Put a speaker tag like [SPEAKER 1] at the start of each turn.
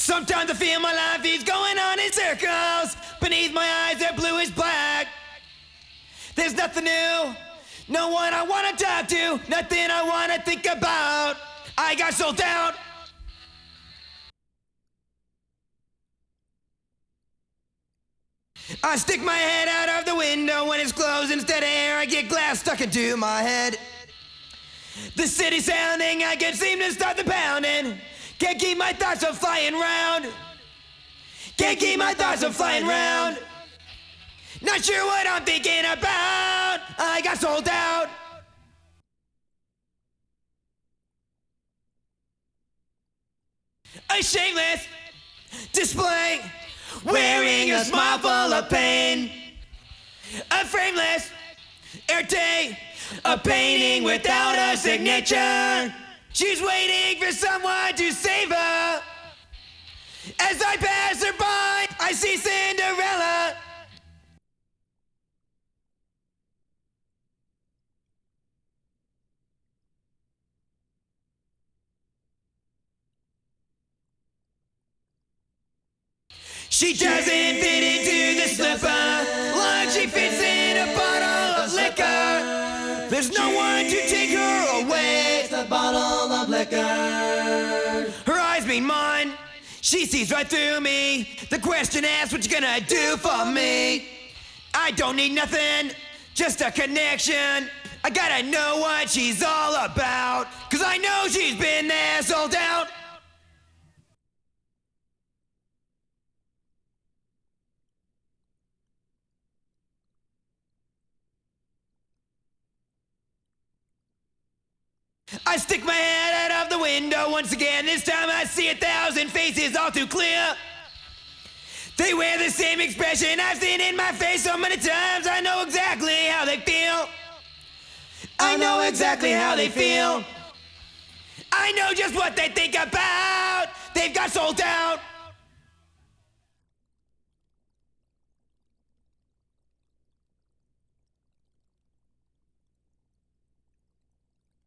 [SPEAKER 1] Sometimes I feel my life is going on in circles. Beneath my eyes, they're blue as black. There's nothing new, no one I wanna talk to, nothing I wanna think about. I got sold out. I stick my head out of the window when it's closed. Instead of air, I get glass stuck into my head. The city sounding, I can't seem to stop the pounding. Can't keep my thoughts from flying round. Can't keep my thoughts from flying round. Not sure what I'm thinking about. I got sold out. A shameless display, wearing a smile full of pain. A frameless airtake, a painting without a signature. She's waiting for someone to save her. As I pass her by, I see Cinderella. She doesn't fit into the slipper like she fits in a bottle of liquor. There's no one to take her away.
[SPEAKER 2] It's a bottle of liquor.
[SPEAKER 1] Her eyes mean mine. She sees right through me. The question asks, what you gonna do for me? I don't need nothing, just a connection. I gotta know what she's all about, 'cause I know she's been there, sold out. I stick my head out of the window once again. This time I see 1,000 faces all too clear. They wear the same expression I've seen in my face so many times. I know exactly how they feel. I know exactly how they feel. I know just what they think about. They've got sold out.